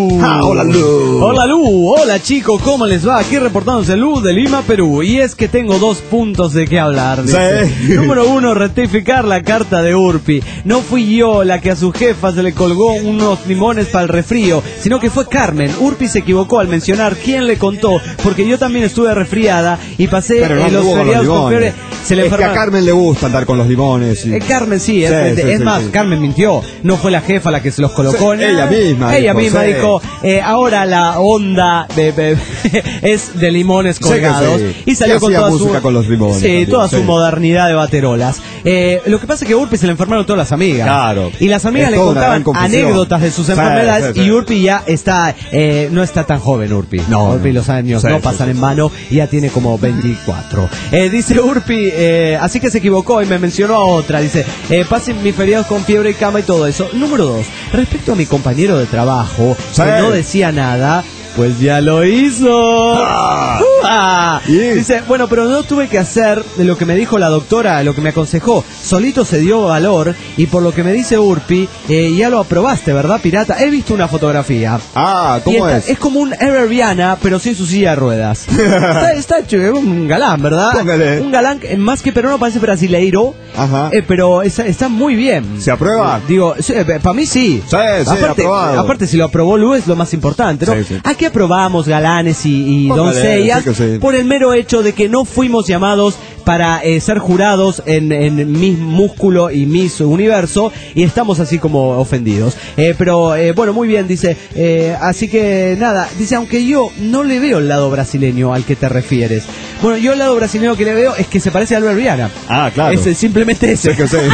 Lu. Ah, hola, Lu. Hola, Lu. Hola, chicos, ¿cómo les va? Aquí reportándose Lu de Lima, Perú. Y es que tengo dos puntos de qué hablar. Dice. Sí. Número uno, rectificar la carta de Urpi. No fui yo la que a su jefa se le colgó unos limones para el resfrío, sino que fue Carmen. Urpi se equivocó al mencionar quién le contó, porque yo también estuve resfriada y pasé Pero no eh, los anduvo con feriados los con fiebre. limones. Se le Es que a enferma- Carmen le gusta andar con los limones. y- Eh, Carmen sí, Sí, es, sí, es sí, más, sí. Carmen mintió, no fue la jefa la que se los colocó. Sí, ni ella nada. misma Ella dijo, misma sí. dijo, eh, ahora la onda de, de- es de limones Sí que colgados sí. y salió Y con hacía toda música su con los limones sí, también, toda sí. su modernidad de baterolas. Eh, lo que pasa es que a Urpi se le enfermaron todas las amigas. Claro. Y las amigas Es le toda una contaban gran confusión. anécdotas de sus Sí, enfermedades sí, sí. y Urpi ya está, eh, no está tan joven Urpi. No, Urpi no. los años Sí, no sí, pasan sí, en sí. mano y ya tiene como veinticuatro. Eh, dice Urpi, eh, así que se equivocó y me mencionó a otra. Dice, eh, pasen mis feriados con fiebre y cama y todo eso. Número dos, respecto a mi compañero de trabajo, Sí. que no decía nada, pues ya lo hizo. Ah. ¡Uah! Y- Dice, bueno, pero no tuve que hacer de lo que me dijo la doctora, lo que me aconsejó. Solito se dio valor y por lo que me dice Urpi, eh, ya lo aprobaste, ¿verdad, pirata? He visto una fotografía. Ah, Y ¿cómo está- es? es como un Ever Viana, pero sin su silla de ruedas. está, está hecho, es un galán, ¿verdad? Póngale. Un galán, eh, más que peruano, parece brasileiro. Ajá. Eh, pero está, está muy bien. ¿Se aprueba? Eh, digo, para mí sí. Sí, sí, aparte, aprobado. aparte, si lo aprobó Lu es lo más importante, ¿no? Sí, sí. Aquí aprobamos galanes y, y Póngale, doncellas sí que sí. por el mero hecho de que no fuimos llamados para eh, ser jurados en, en Miss Músculo y Miss Universo y estamos así como ofendidos. Eh, pero eh, bueno, muy bien, dice. Eh, así que nada, dice, aunque yo no le veo el lado brasileño al que te refieres. Bueno, yo el lado brasileño que le veo es que se parece a Albert Viana. Ah, claro. Ese, simplemente ese. Sí que sí.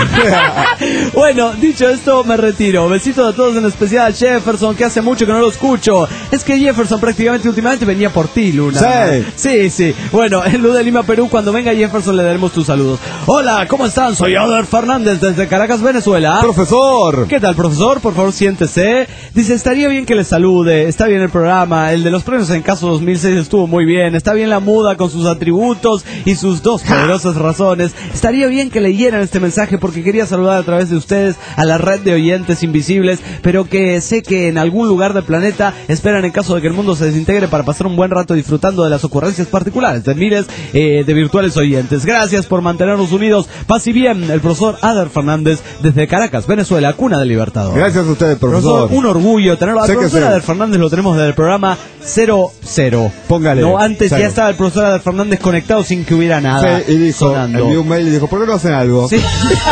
Bueno, dicho esto, me retiro. Besitos a todos, en especial a Jefferson, que hace mucho que no lo escucho. Es que Jefferson prácticamente últimamente venía por ti, Luna. Sí. Sí, sí. Bueno, en Lu de Lima, Perú, cuando venga Jefferson le daremos tus saludos. Hola, ¿cómo están? Soy Oder Fernández desde Caracas, Venezuela. Profesor. ¿Qué tal, profesor? Por favor, siéntese. Dice, estaría bien que le salude. Está bien el programa. El de los premios en caso dos mil seis estuvo muy bien. Está bien la muda con sus atributos y sus dos poderosas razones. Estaría bien que leyeran este mensaje porque quería saludar a través de ustedes a la red de oyentes invisibles, pero que sé que en algún lugar del planeta esperan en caso de que el mundo se desintegre para pasar un buen rato disfrutando de las ocurrencias particulares de miles eh, de virtuales oyentes. Gracias por mantenernos unidos. Paz y bien, el profesor Ader Fernández desde Caracas, Venezuela, cuna del Libertador. Gracias a usted, profesor. Un orgullo tenerlo. Al Sé que profesor sí. Ader Fernández lo tenemos desde el programa cero cero. Póngale. No, antes Cero. ya estaba el profesor Ader Fernández conectado sin que hubiera nada. Sí, y dijo, sonando. envió un mail y dijo, ¿por qué no hacen algo? Sí.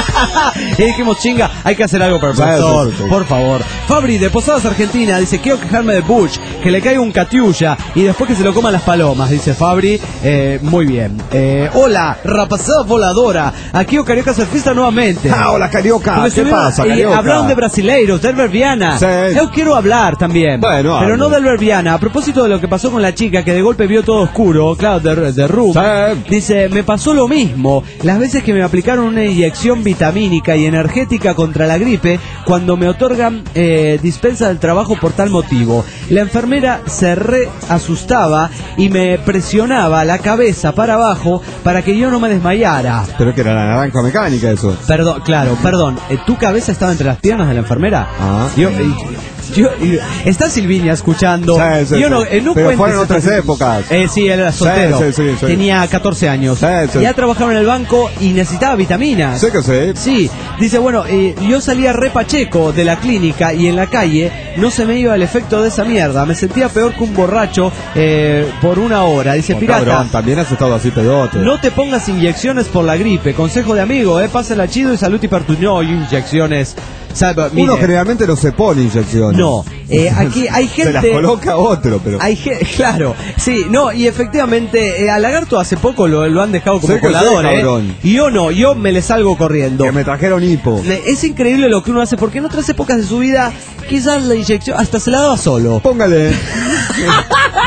Y dijimos, chinga, hay que hacer algo para el Sí, profesor, sí, sí, sí. por favor. Fabri, de Posadas, Argentina, dice, quiero quejarme de Bush, que le caiga un catiulla y después que se lo coman las palomas, dice Fabri. Eh, muy bien. Eh, hola, rapazada voladora, aquí o Carioca Surfista nuevamente. Ah, hola, Carioca. Porque ¿Qué estuvieron- pasa, y Carioca? hablaron de brasileiros, de Albert Viana. Sí. Yo quiero hablar también. Bueno, pero hable. no de Albert Viana. A propósito de lo que pasó con la chica que de golpe vio todo oscuro, claro, de, de Room. Sí. Dice, me pasó lo mismo. Las veces que me aplicaron una inyección vitamínica y energética contra la gripe, cuando me otorgan eh, dispensa del trabajo por tal motivo. La enfermera se re asustaba y me presionaba la cabeza para abajo para que yo no me desmayara. Pero que era la naranja mecánica eso. Perdón, claro, perdón. eh, ¿Tu cabeza estaba entre las piernas de la enfermera? Ah. Yo, eh, yo, eh, está Silvinia escuchando. Sí, sí, yo no, sí. eh, no Pero cuentes fueron otras estas- épocas. Eh, sí, él era soltero. Sí, sí, sí, sí. Tenía catorce años. Sí, sí. Ya trabajaba en el banco y necesitaba vitaminas. Sé que sí. Sí, dice, bueno, eh, yo salía re pacheco de la clínica y en la calle no se me iba el efecto de esa mierda. Me sentía peor que un borracho eh, por una hora. Dice, Oh, pirata, cabrón, también has estado así pedote. no te pongas inyecciones por la gripe. Consejo de amigo, eh, pásala chido y salud y pertu. No, inyecciones. Sabe, mire, Uno generalmente no se pone inyecciones. No, eh, aquí hay Se las gente... coloca otro, pero... Hay ge- claro, sí, no, y efectivamente, eh, a Lagarto hace poco lo, lo han dejado como Sé que colador, sí, ¿eh? cabrón. Y yo no, yo me le salgo corriendo. Que me trajeron hipo. Le- Es increíble lo que uno hace, porque en otras épocas de su vida, quizás la inyección hasta se la daba solo. Póngale.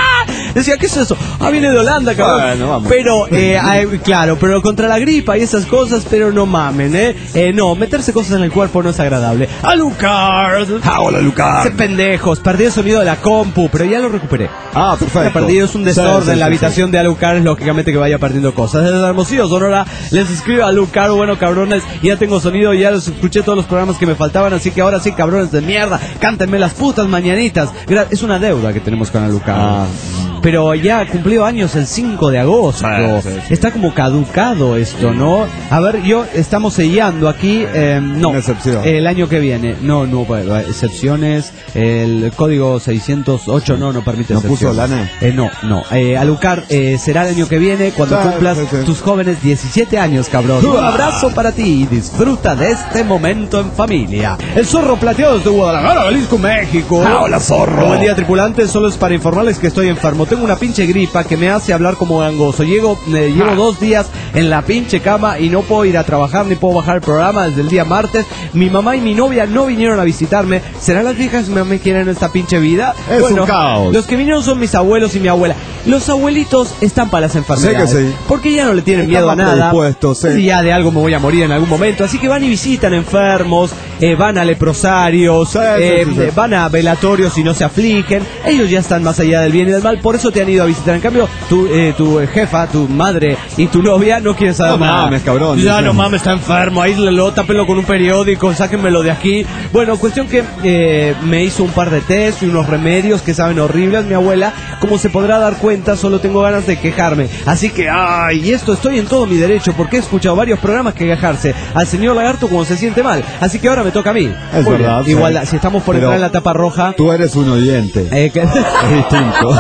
Decía, ¿qué es eso? Ah, viene de Holanda, cabrón. Bueno, vamos. Pero, eh, eh, claro, pero contra la gripa y esas cosas, pero no mamen, ¿eh? eh no, meterse cosas en el cuerpo no es agradable. Alucard. Ah, hola, Alucard. Ese pendejos, perdí el sonido de la compu, pero ya lo recuperé. Ah, perfecto. He perdido, es un desorden. Sí, sí, la sí, habitación sí. de Alucard es lógicamente que vaya perdiendo cosas. Desde Hermosillo, Sonora, les escribo a Alucard. Bueno, cabrones, ya tengo sonido, ya los escuché todos los programas que me faltaban, así que ahora sí, cabrones de mierda, cántenme las putas mañanitas. Gra- Es una deuda que tenemos con Alucard. Ah. Pero ya cumplió años el cinco de agosto. Sí, sí, sí. Está como caducado esto, ¿no? A ver, yo estamos sellando aquí. Eh, no, Una excepción. el año que viene. No, no, bueno, excepciones. El código seiscientos ocho no, no permite ¿No puso excepciones. lana? Eh, no, no. Eh, Alucard, eh, será el año que viene cuando Sí, cumplas sí, sí. tus jóvenes diecisiete años, cabrón. Un abrazo para ti y disfruta de este momento en familia. El Zorro Plateado desde Guadalajara, Jalisco, México. Ah, hola, Zorro. Buen día, tripulantes. Solo es para informarles que estoy enfermo. Tengo una pinche gripa que me hace hablar como gangoso. Llego, eh, llevo dos días en la pinche cama y no puedo ir a trabajar ni puedo bajar el programa desde el día martes. Mi mamá y mi novia no vinieron a visitarme. ¿Serán las viejas que me quieren en esta pinche vida? Es un caos. Los que vinieron son mis abuelos y mi abuela. Los abuelitos están para las enfermedades. Sí que sí. Porque ya no le tienen Están miedo a más nada. predispuestos, sí. Y ya de algo me voy a morir en algún momento. Así que van y visitan enfermos, eh, van a leprosarios, Sí, eh, sí, sí, sí. van a velatorios y no se afligen. Ellos ya están más allá del bien y del mal. Por eso te han ido a visitar. En cambio, tu, eh, tu jefa, tu madre y tu novia no quieren saber No nada. mames, cabrón. Ya Dicen. no mames, está enfermo. Aíslelo, tápenlo con un periódico, sáquenmelo de aquí. Bueno, cuestión que eh, me hizo un par de test y unos remedios que saben horribles. Mi abuela, como se podrá dar cuenta, solo tengo ganas de quejarme. Así que, ay, y esto estoy en todo mi derecho porque he escuchado varios programas que quejarse al señor Lagarto cuando se siente mal. Así que ahora me toca a mí. Es Muy verdad, bien. sí. Igual, si estamos por Pero entrar en la tapa roja. Tú eres un oyente. Eh, que... Es distinto.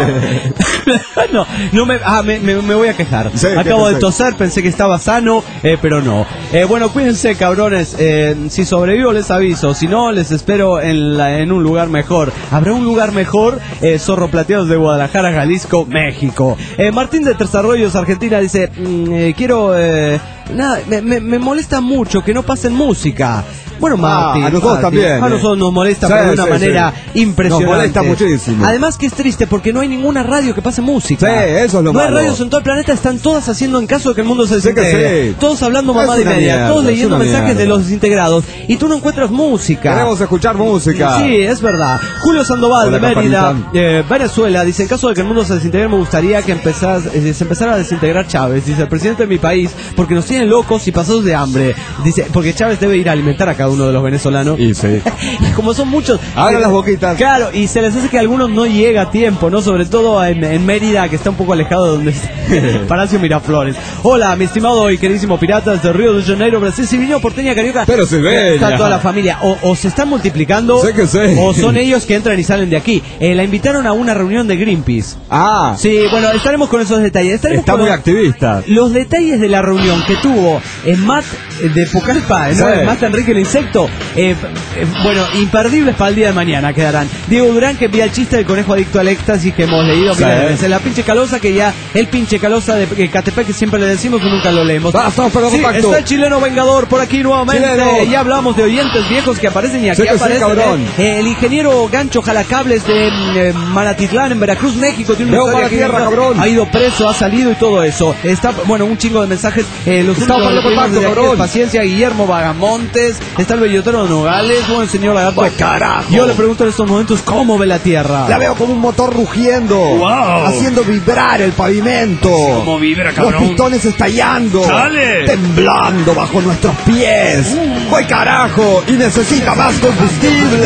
no, no me, ah, me, me, me voy a quejar. Sí, Acabo ¿qué de pensé? toser, pensé que estaba sano, eh, pero no. Eh, bueno, cuídense, cabrones. Eh, si sobrevivo, les aviso. Si no, les espero en, la, en un lugar mejor. ¿Habrá un lugar mejor? Eh, Zorro Plateados de Guadalajara, Jalisco, México. Eh, Martín de Tres Arroyos, Argentina, dice: mm, eh, Quiero. Eh, nada, me, me, me molesta mucho que no pasen música. Bueno, Martín, Ah, a nosotros Martín, también, a eh. nosotros nos molesta, Sí, pero de una sí, manera sí. impresionante. Nos molesta muchísimo. Además que es triste porque no hay ninguna radio que pase música. Sí, eso es lo No hay malo. radios en todo el planeta, están todas haciendo en caso de que el mundo se Sí que desintegre. sí. Todos hablando mamá Es de una media, mierda, todos es leyendo una mensajes mierda. de los desintegrados. Y tú no encuentras música. Queremos escuchar música. Sí, es verdad. Julio Sandoval Hola, de Mérida, Campanita. eh, Venezuela, dice: en caso de que el mundo se desintegre, me gustaría que empezas, eh, se empezara a desintegrar Chávez. Dice: el presidente de mi país, porque nos tienen locos y pasados de hambre. Dice: porque Chávez debe ir a alimentar a cada uno de los venezolanos. Y sí. Y como son muchos, Abran se- las boquitas. Claro, y se les hace que a algunos no llega a tiempo, ¿no? Sobre todo en, en Mérida, que está un poco alejado de donde está Palacio Miraflores. Hola, mi estimado y queridísimo piratas de Río de Janeiro, Brasil, Silvino, Porteña, Carioca. Pero Silveña. Está toda la familia. O, o se están multiplicando, Sé que sí. o son ellos que entran y salen de aquí. Eh, la invitaron a una reunión de Greenpeace. Ah, Sí, bueno, estaremos con esos detalles. Estaremos está con muy los- activista. los detalles de la reunión que tuvo en Matt eh, de Pucallpa, ¿no? Sí. En Matt Enrique el Insecto, eh, eh, bueno, imperdibles para el día de mañana quedarán. Diego Durán, que envía el chiste del conejo adicto al éxtasis que hemos leído Sí. miles de veces. La pinche calosa, que ya el pinche calosa de eh, Catepec, que siempre le decimos que nunca lo leemos. Va, estamos para Sí, contacto. está el chileno vengador por aquí nuevamente. Chileno. Ya hablamos de oyentes viejos que aparecen y aquí Sí que sí, aparece cabrón. eh, el ingeniero Gancho Jalacables de mm, eh, Manatitlán, en Veracruz, México. Tiene una Veo historia para tierra, que- cabrón. Ha ido preso, ha salido y todo eso. Está, bueno, un chingo de mensajes. Eh, los Estamos únicos para que contacto, tenemos desde aquí cabrón. es Paciencia, Guillermo Vagamontes. Está el bellotero Nogales. Bueno, señor Lagarto. ¡Pues carajo! Yo le pregunto en estos momentos cómo ve la tierra. La veo como un motor rugiendo, Wow. haciendo vibrar el pavimento. ¿Cómo vibra, Los cabrón? pistones estallando, ¡Dale! temblando bajo nuestros pies. ¡Pues carajo! Y necesita más combustible.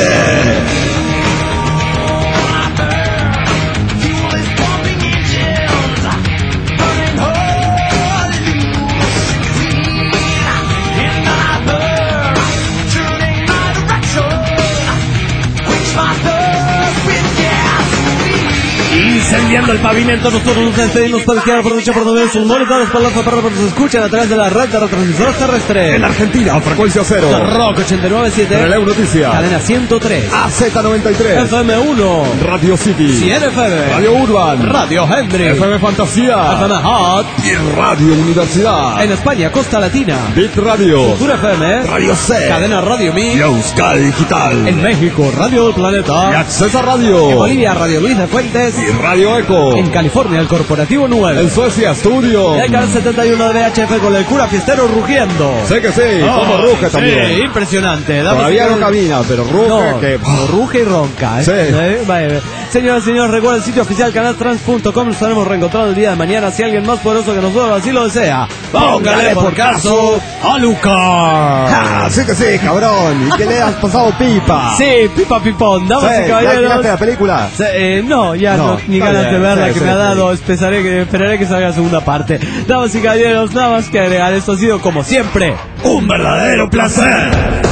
Incendiando el pavimento, nosotros nos despedimos para quedar por dicha por donde sus monitores por las para que se escuchan a través de la red de retransmisores terrestres. En Argentina, frecuencia cero. Rock ochenta y nueve punto siete, Releu Noticias. Cadena ciento tres, A Z noventa y tres. F M uno, Radio City. cien F M, Radio Urban. Radio Henry, F M Fantasía. F M Hot, Y Radio Universidad. en España, Costa Latina, Bit Radio. Cultura F M, Radio C. Cadena Radio Y Mi, Euskal Digital. en México, Radio del Y Planeta, Accesa en Radio. Bolivia, Radio Luis de Fuentes, Y Radio Chueco. En California, el Corporativo nueve. En Suecia, Studio. Y el canal setenta y uno de V H F con el cura fiestero rugiendo. Sé que sí, Oh, como ruge también. Sí, impresionante. Damas Todavía y no caballeros- camina, pero ruge No, que... ruge y ronca. ¿eh? Sí. ¿Eh? Vaya. Señoras y señores, recuerden el sitio oficial canaltrans punto com. Nos estaremos reencontrando el día de mañana. Si alguien más poderoso que nosotros así lo desea, póngale por caso a Lucas. Ah, sí que sí, cabrón. ¿Y qué le has pasado pipa? Sí, pipa pipón. Damas Sí, y ¿ya caballeros. miraste la película? Sí, eh, no, ya no, No, ni está ganas bien, de verla sí, que sí, me ha sí. dado. Esperaré que, esperaré que salga la segunda parte. Damas y caballeros, nada más que agregar. Esto ha sido, como siempre, un verdadero placer.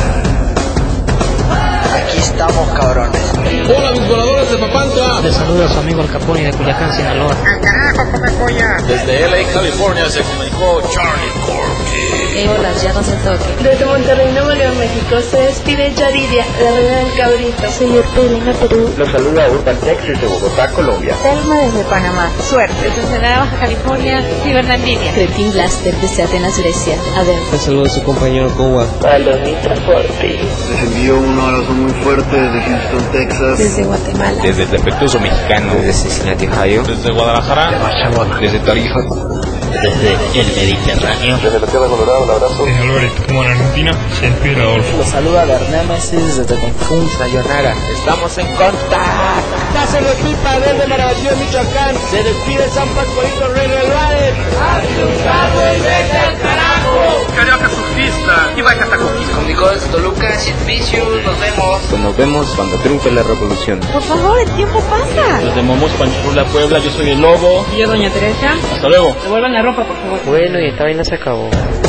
Aquí estamos, cabrones. Hola, mis voladores de Papantla. Les saluda su amigo el Capone de Culiacán, Sinaloa. ¡Al carajo, come polla! Desde L A, California, se comunicó Charlie Corky. Hey, hola, ya no se toque. Desde Monterrey, Nuevo León, México, se despide Yaridia, la reina del cabrito. Soy Ertelina, Perú. Los saluda Urban Texas de Bogotá, Colombia. Telma desde Panamá. Suerte. Desde Ensenada, Baja California, Cibernandinia. Cretín Blaster desde Atenas, Grecia. Adel. Un saludo a su compañero Kowa. Palomita Transporte. Les envío un abrazo muy fuerte desde Houston, Texas. Desde Guatemala. Desde el defectuoso mexicano. Desde Cincinnati, Ohio. Desde Guadalajara. Desde Tarija. Desde el Mediterráneo. Desde la Tierra Colorada, un abrazo. Desde Alvarito, como en Argentina, se despide Adolfo. Los saluda Bernémesis desde Cancún, Sayonara. Estamos en contacto. Nace de pipa desde Maravilloso, Michoacán. Se despide San Pascualito Rey del Valle. ¡Asustado y vete al carajo! Carioca surfista y vaya hasta Coquito. Comunicó desde Toluca, Sid Vicious, nos vemos. Pues nos vemos cuando triunfe la revolución. Por favor, el tiempo pasa. Desde Momos, Panchurla, Puebla, yo soy el Lobo. Y yo, doña Teresa. Hasta luego. Devuelvan la ropa, por favor. Bueno, y esta vaina se acabó.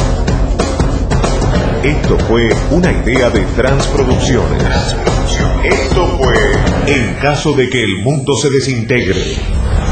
Esto fue una idea de Transproducciones. Esto fue En caso de que el mundo se desintegre.